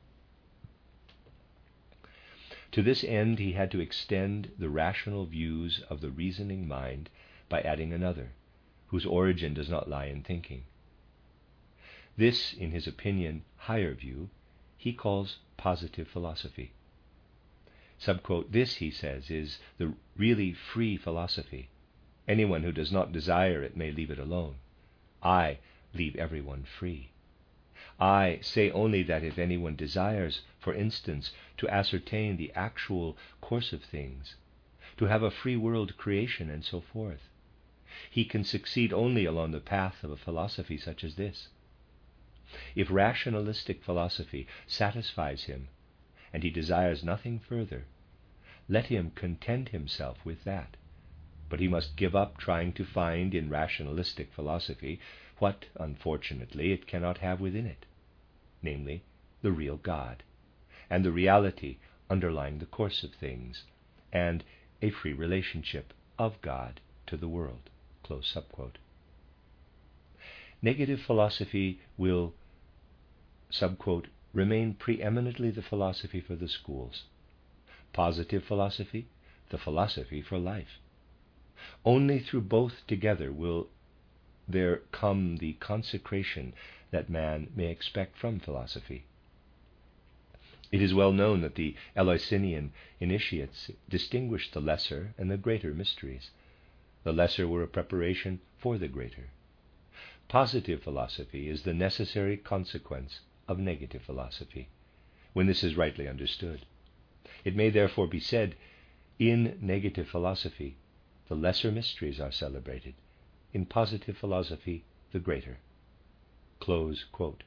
To this end, he had to extend the rational views of the reasoning mind by adding another, whose origin does not lie in thinking. This, in his opinion, higher view, he calls positive philosophy. Subquote, this, he says, is the really free philosophy. Anyone who does not desire it may leave it alone. I leave everyone free. I say only that if anyone desires, for instance, to ascertain the actual course of things, to have a free world creation and so forth, he can succeed only along the path of a philosophy such as this. If rationalistic philosophy satisfies him, and he desires nothing further, let him content himself with that. But he must give up trying to find in rationalistic philosophy what, unfortunately, it cannot have within it, namely, the real God, and the reality underlying the course of things, and a free relationship of God to the world. Close subquote. Negative philosophy will, subquote, remain preeminently the philosophy for the schools. Positive philosophy, the philosophy for life. Only through both together will there come the consecration that man may expect from philosophy. It is well known that the Eleusinian initiates distinguished the lesser and the greater mysteries. The lesser were a preparation for the greater. Positive philosophy is the necessary consequence of negative philosophy, when this is rightly understood. It may therefore be said, in negative philosophy, the lesser mysteries are celebrated. In positive philosophy, the greater. Close quote.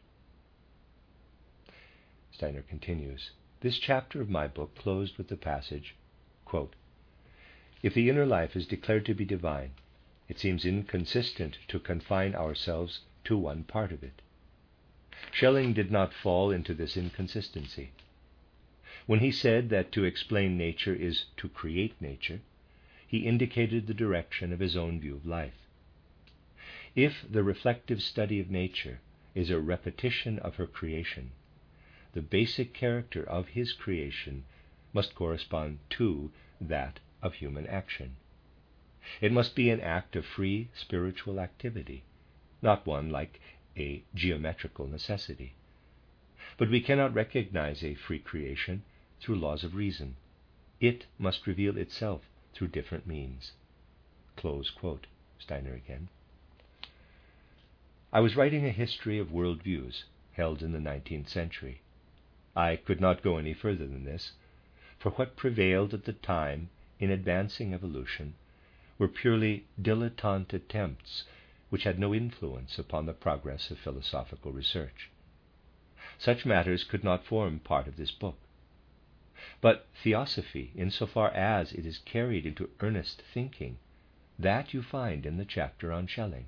Steiner continues, this chapter of my book closed with the passage, quote, if the inner life is declared to be divine, it seems inconsistent to confine ourselves to one part of it. Schelling did not fall into this inconsistency. When he said that to explain nature is to create nature, he indicated the direction of his own view of life. If the reflective study of nature is a repetition of her creation, the basic character of his creation must correspond to that of human action. It must be an act of free spiritual activity, not one like a geometrical necessity. But we cannot recognize a free creation through laws of reason. It must reveal itself through different means. Close quote. Steiner again. I was writing a history of world views held in the nineteenth century. I could not go any further than this, for what prevailed at the time in advancing evolution were purely dilettante attempts which had no influence upon the progress of philosophical research. Such matters could not form part of this book. But theosophy, insofar as it is carried into earnest thinking, that you find in the chapter on Schelling.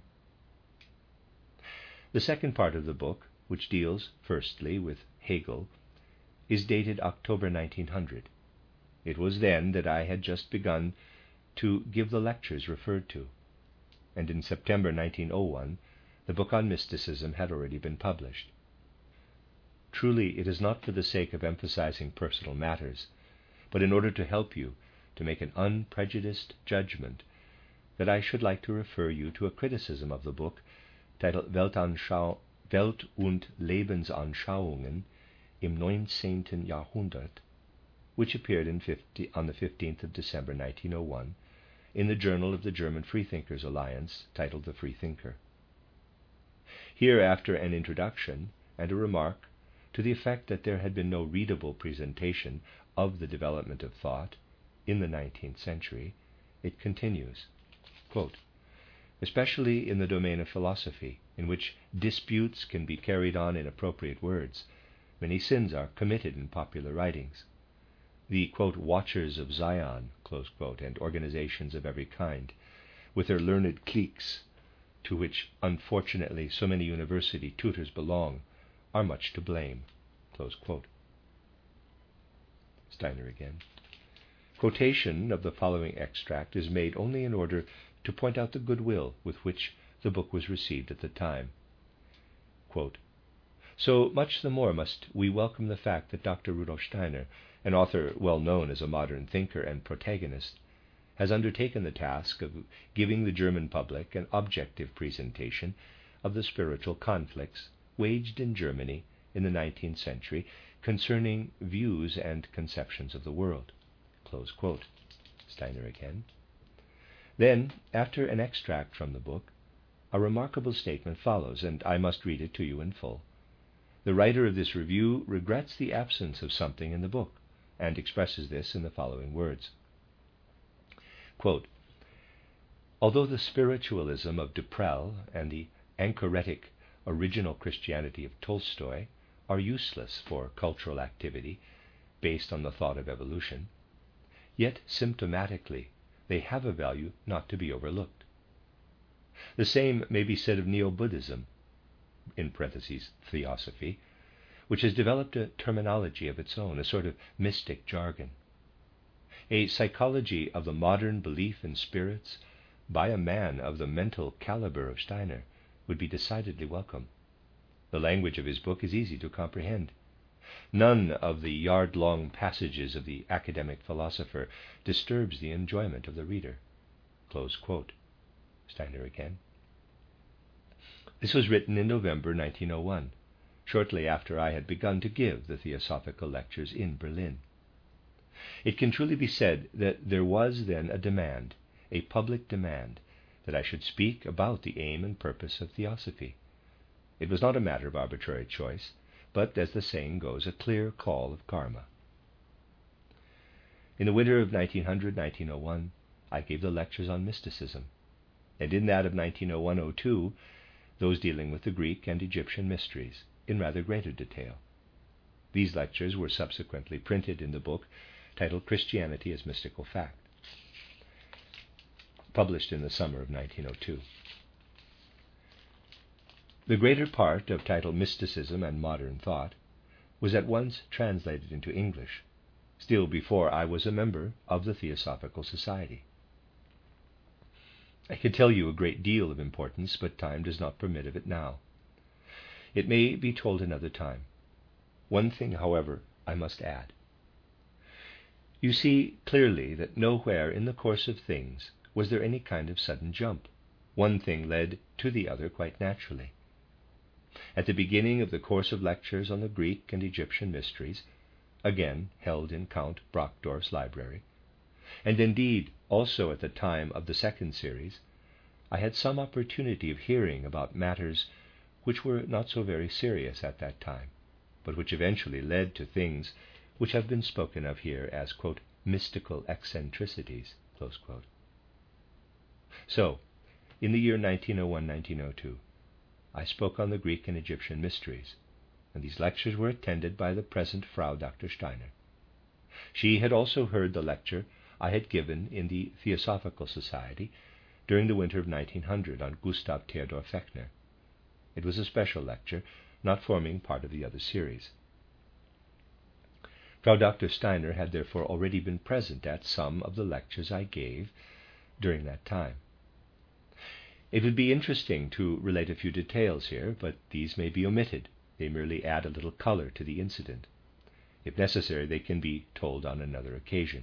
The second part of the book, which deals firstly with Hegel, is dated October nineteen hundred. It was then that I had just begun to give the lectures referred to, and in September nineteen oh one the book on mysticism had already been published. Truly, it is not for the sake of emphasizing personal matters, but in order to help you to make an unprejudiced judgment, that I should like to refer you to a criticism of the book titled Weltanschau- Welt- und Lebensanschauungen im neunzehnten Jahrhundert, which appeared in fifty, on the fifteenth of December nineteen oh one in the Journal of the German Freethinkers Alliance, titled The Freethinker. Here, after an introduction and a remark to the effect that there had been no readable presentation of the development of thought in the nineteenth century, it continues, quote, especially in the domain of philosophy, in which disputes can be carried on in appropriate words, many sins are committed in popular writings. The, quote, Watchers of Zion, close quote, and organizations of every kind, with their learned cliques, to which unfortunately so many university tutors belong, are much to blame, close quote. Steiner again. Quotation of the following extract is made only in order to point out the goodwill with which the book was received at the time. Quote, so much the more must we welcome the fact that Doctor Rudolf Steiner, an author well known as a modern thinker and protagonist, has undertaken the task of giving the German public an objective presentation of the spiritual conflicts waged in Germany in the nineteenth century concerning views and conceptions of the world. Close quote. Steiner again. Then, after an extract from the book, a remarkable statement follows, and I must read it to you in full. The writer of this review regrets the absence of something in the book, and expresses this in the following words. Quote, although the spiritualism of Duprel and the anchoretic original Christianity of Tolstoy are useless for cultural activity based on the thought of evolution, yet symptomatically they have a value not to be overlooked. The same may be said of Neo-Buddhism, in parentheses, theosophy, which has developed a terminology of its own, a sort of mystic jargon. A psychology of the modern belief in spirits by a man of the mental caliber of Steiner would be decidedly welcome. The language of his book is easy to comprehend. None of the yard-long passages of the academic philosopher disturbs the enjoyment of the reader. Close quote. Steiner again. This was written in November nineteen oh one, shortly after I had begun to give the Theosophical lectures in Berlin. It can truly be said that there was then a demand, a public demand, that I should speak about the aim and purpose of Theosophy. It was not a matter of arbitrary choice, but, as the saying goes, a clear call of karma. In the winter of nineteen hundred to nineteen oh one, I gave the lectures on mysticism, and in that of nineteen oh one to oh two, those dealing with the Greek and Egyptian mysteries, in rather greater detail. These lectures were subsequently printed in the book titled Christianity as Mystical Fact, published in the summer of nineteen oh two. The greater part of titled Mysticism and Modern Thought was at once translated into English, still before I was a member of the Theosophical Society. I could tell you a great deal of importance, but time does not permit of it now. It may be told another time. One thing, however, I must add. You see clearly that nowhere in the course of things was there any kind of sudden jump. One thing led to the other quite naturally. At the beginning of the course of lectures on the Greek and Egyptian mysteries, again held in Count Brockdorf's library, and indeed also at the time of the second series, I had some opportunity of hearing about matters which were not so very serious at that time, but which eventually led to things which have been spoken of here as, quote, mystical eccentricities, close quote. So, in the year nineteen oh one to nineteen oh two, I spoke on the Greek and Egyptian mysteries, and these lectures were attended by the present Frau Doctor Steiner. She had also heard the lecture I had given in the Theosophical Society during the winter of nineteen hundred on Gustav Theodor Fechner. It was a special lecture, not forming part of the other series. Frau Doctor Steiner had therefore already been present at some of the lectures I gave during that time. It would be interesting to relate a few details here, but these may be omitted. They merely add a little color to the incident. If necessary, they can be told on another occasion.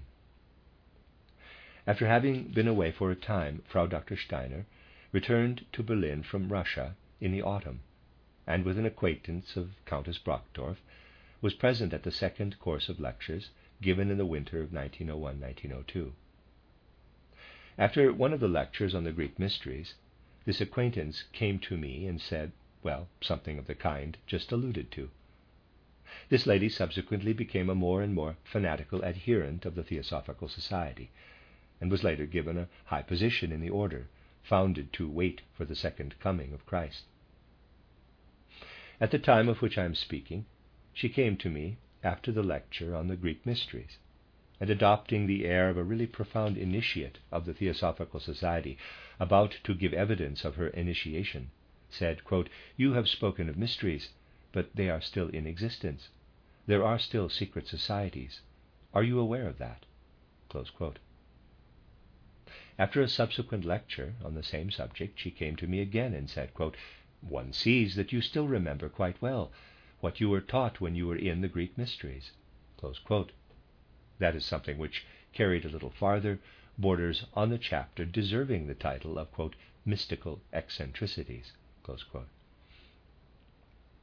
After having been away for a time, Frau Doctor Steiner returned to Berlin from Russia in the autumn, and with an acquaintance of Countess Brockdorf, was present at the second course of lectures given in the winter of nineteen oh one to nineteen oh two. After one of the lectures on the Greek mysteries, this acquaintance came to me and said, well, something of the kind just alluded to. This lady subsequently became a more and more fanatical adherent of the Theosophical Society, and was later given a high position in the order, founded to wait for the second coming of Christ. At the time of which I am speaking, she came to me after the lecture on the Greek mysteries, and adopting the air of a really profound initiate of the Theosophical Society, about to give evidence of her initiation, said, quote, you have spoken of mysteries, but they are still in existence. There are still secret societies. Are you aware of that? Close quote. After a subsequent lecture on the same subject, she came to me again and said, quote, one sees that you still remember quite well what you were taught when you were in the Greek mysteries. Close quote. That is something which, carried a little farther, borders on the chapter deserving the title of, quote, mystical eccentricities, close quote.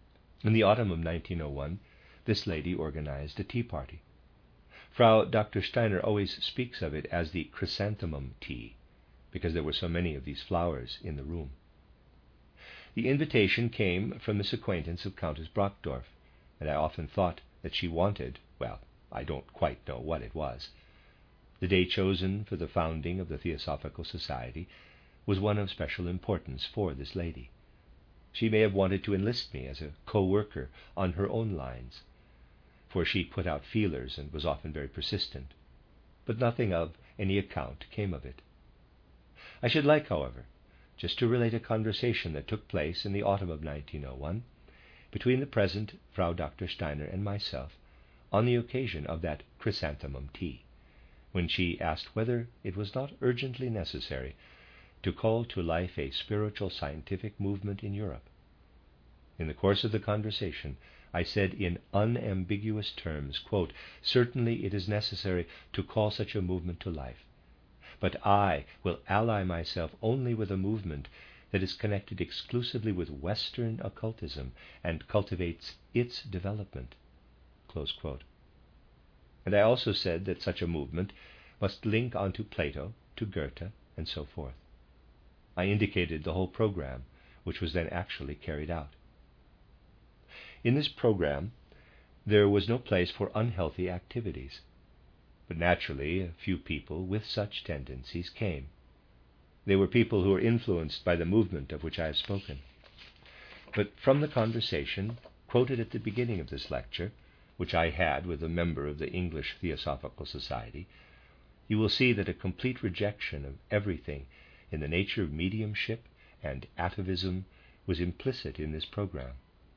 In the autumn of nineteen oh one, this lady organized a tea party. Frau Doctor Steiner always speaks of it as the chrysanthemum tea, because there were so many of these flowers in the room. The invitation came from this acquaintance of Countess Brockdorf, and I often thought that she wanted, well, I don't quite know what it was. The day chosen for the founding of the Theosophical Society was one of special importance for this lady. She may have wanted to enlist me as a co-worker on her own lines, for she put out feelers and was often very persistent, but nothing of any account came of it. I should like, however, just to relate a conversation that took place in the autumn of nineteen oh one between the present Frau Doctor Steiner and myself on the occasion of that chrysanthemum tea, when she asked whether it was not urgently necessary to call to life a spiritual scientific movement in Europe. In the course of the conversation, I said in unambiguous terms, quote, "Certainly it is necessary to call such a movement to life, but I will ally myself only with a movement that is connected exclusively with Western occultism and cultivates its development." Close quote. And I also said that such a movement must link onto Plato, to Goethe, and so forth. I indicated the whole program, which was then actually carried out. In this program, there was no place for unhealthy activities, but naturally a few people with such tendencies came. They were people who were influenced by the movement of which I have spoken. But from the conversation quoted at the beginning of this lecture, which I had with a member of the English Theosophical Society, you will see that a complete rejection of everything in the nature of mediumship and atavism was implicit in this program.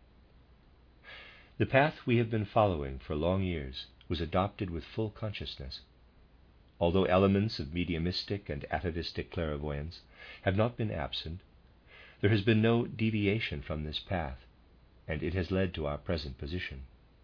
The path we have been following for long years was adopted with full consciousness. Although elements of mediumistic and atavistic clairvoyance have not been absent, there has been no deviation from this path, and it has led to our present position.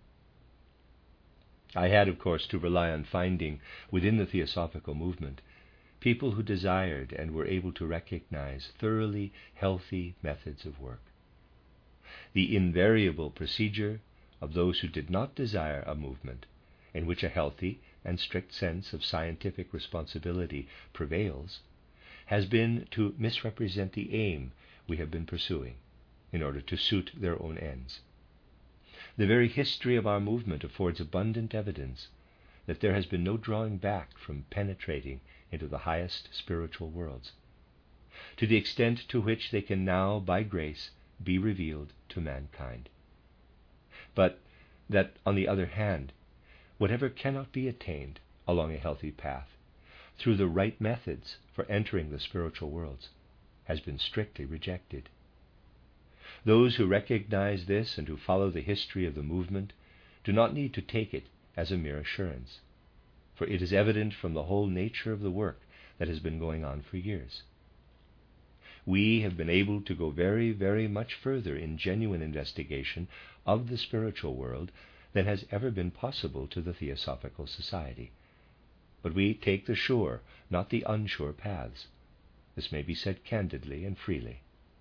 I had, of course, to rely on finding within the Theosophical movement people who desired and were able to recognize thoroughly healthy methods of work. The invariable procedure of those who did not desire a movement in which a healthy and strict sense of scientific responsibility prevails has been to misrepresent the aim we have been pursuing in order to suit their own ends. The very history of our movement affords abundant evidence that there has been no drawing back from penetrating into the highest spiritual worlds, to the extent to which they can now, by grace, be revealed to mankind. But that, on the other hand, whatever cannot be attained along a healthy path, through the right methods for entering the spiritual worlds, has been strictly rejected. Those who recognize this and who follow the history of the movement do not need to take it as a mere assurance, for it is evident from the whole nature of the work that has been going on for years. We have been able to go very, very much further in genuine investigation of the spiritual world than has ever been possible to the Theosophical Society. But we take the sure, not the unsure paths. This may be said candidly and freely.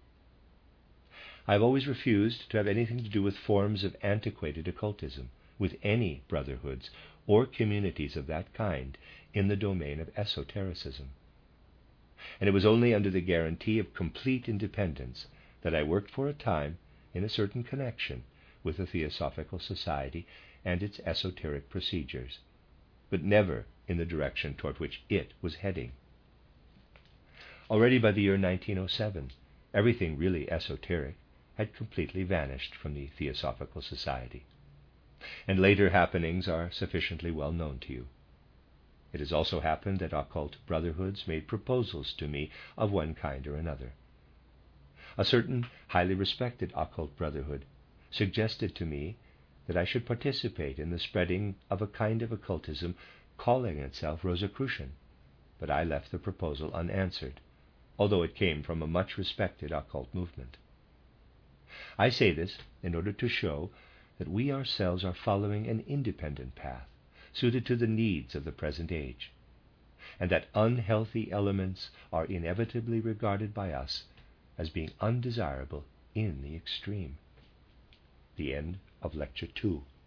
I have always refused to have anything to do with forms of antiquated occultism, with any brotherhoods or communities of that kind in the domain of esotericism. And it was only under the guarantee of complete independence that I worked for a time in a certain connection with the Theosophical Society and its esoteric procedures, but never in the direction toward which it was heading. Already by the year nineteen oh seven, everything really esoteric had completely vanished from the Theosophical Society, and later happenings are sufficiently well known to you. It has also happened that occult brotherhoods made proposals to me of one kind or another. A certain highly respected occult brotherhood suggested to me that I should participate in the spreading of a kind of occultism calling itself Rosicrucian, but I left the proposal unanswered, although it came from a much respected occult movement. I say this in order to show that we ourselves are following an independent path, suited to the needs of the present age, and that unhealthy elements are inevitably regarded by us as being undesirable in the extreme. the end of Lecture two.